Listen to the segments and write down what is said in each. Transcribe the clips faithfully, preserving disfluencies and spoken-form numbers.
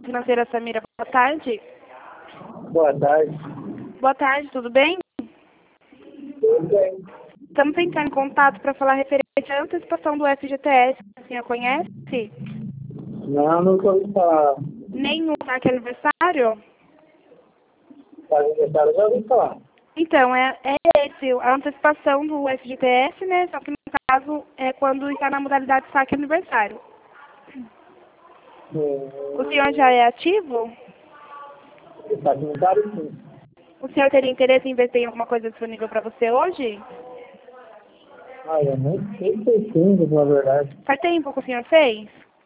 Financeira Samira, boa tarde. Boa tarde. Boa tarde, tudo bem? Tudo bem. Estamos entrando em contato para falar referente à antecipação do F G T S. A senhora conhece? Não, nunca ouvi falar. Nenhum saque aniversário? Para aniversário, já ouvi falar. Então, é, é esse, a antecipação do F G T S, né? Só que no caso é quando está na modalidade saque aniversário. Hum, O senhor já é ativo? Está aniversário, sim. O senhor teria interesse em ver se tem alguma coisa disponível para você hoje? Ah, eu nem sei se é sim, na verdade. Faz tempo que o senhor fez?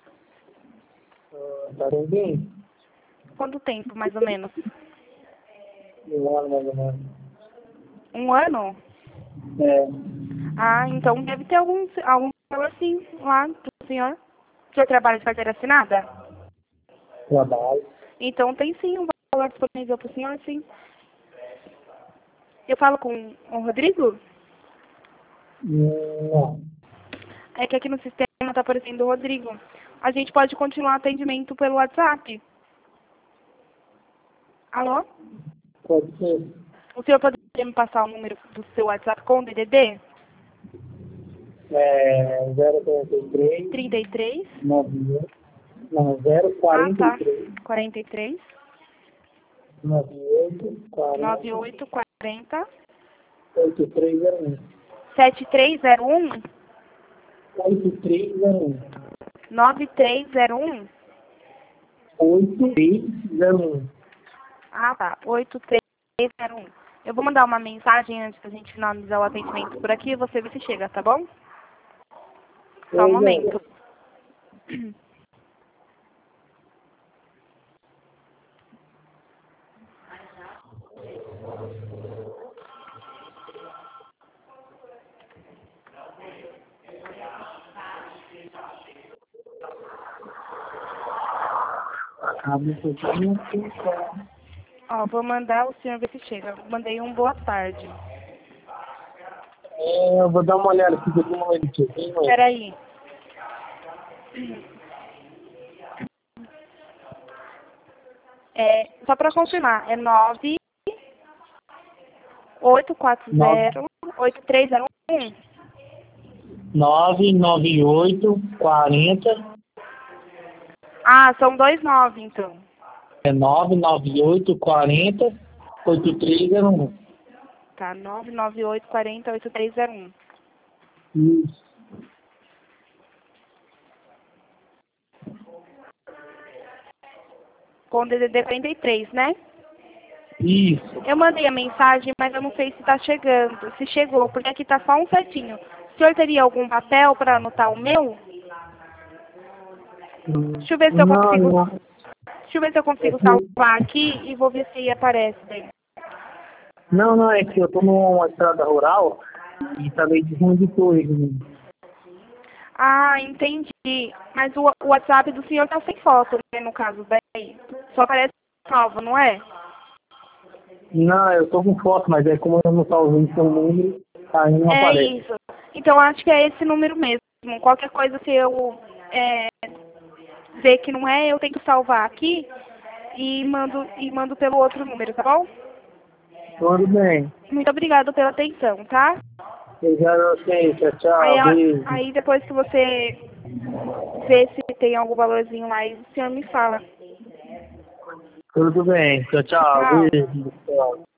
Está bem bem? Quanto tempo, mais ou menos? Um ano, mais ou menos. Um ano? É, Ah, então deve ter algum, algum valor sim lá do senhor. O senhor trabalha de carteira assinada? trabalho. Então tem sim um valor disponível para o senhor, sim. Eu falo com o Rodrigo? Hum, Não. É que aqui no sistema está aparecendo o Rodrigo. A gente pode continuar atendimento pelo WhatsApp? Alô? Pode ser. O senhor poderia me passar o número do seu WhatsApp com o D D D? É zero quarenta e três, trinta e três. nove oito, não, zero Ah, quarenta e tá. três, quarenta e três. nove oito, nove quarenta, oito quarenta. oito três zero um. sete três zero um. oito três zero um. nove três zero um. oito três zero um. Ah, tá. oito três zero um. Eu vou mandar uma mensagem antes da gente finalizar o atendimento por aqui. Você vê se chega, tá bom? Só um momento. Abre o pouquinho. Ó, vou mandar o senhor ver se chega. Mandei um boa tarde. É, eu vou dar uma olhada aqui depois no editinho. Espera aí. É, só para confirmar, é nove oito quatro zero oito três zero um. nove nove oito quarenta. Ah, são dois nove, então. É nove nove oito quarenta oito três zero um. Tá, nove nove oito quarenta oito três zero um. Isso. Com D D D quarenta e três, né? Isso. Eu mandei a mensagem, mas eu não sei se está chegando, se chegou, porque aqui está só um certinho. O senhor teria algum papel para anotar o meu? Deixa eu ver se eu Não, consigo. não. Deixa eu ver se eu É consigo que, salvar aqui e vou ver se aparece daí. não, não, é que eu tô numa estrada rural e tá meio de ruim de tudo. Ah, entendi. Mas o, o WhatsApp do senhor tá sem foto, né, no caso daí. Só aparece salvo, não é? Não, eu tô com foto, mas é como eu não tô usando seu número, aí não É aparece. isso. Então acho que é esse número mesmo. Qualquer coisa se eu é, ver que não é, eu tenho que salvar aqui e mando, e mando pelo outro número, tá bom? Tudo bem. Muito obrigada pela atenção, tá? Eu já sei, tchau, Aí, tchau, a- beijo. aí depois que você vê se tem algum valorzinho lá, o senhor me fala. Tudo bem, tchau, tchau, Tchau. beijo. Tchau.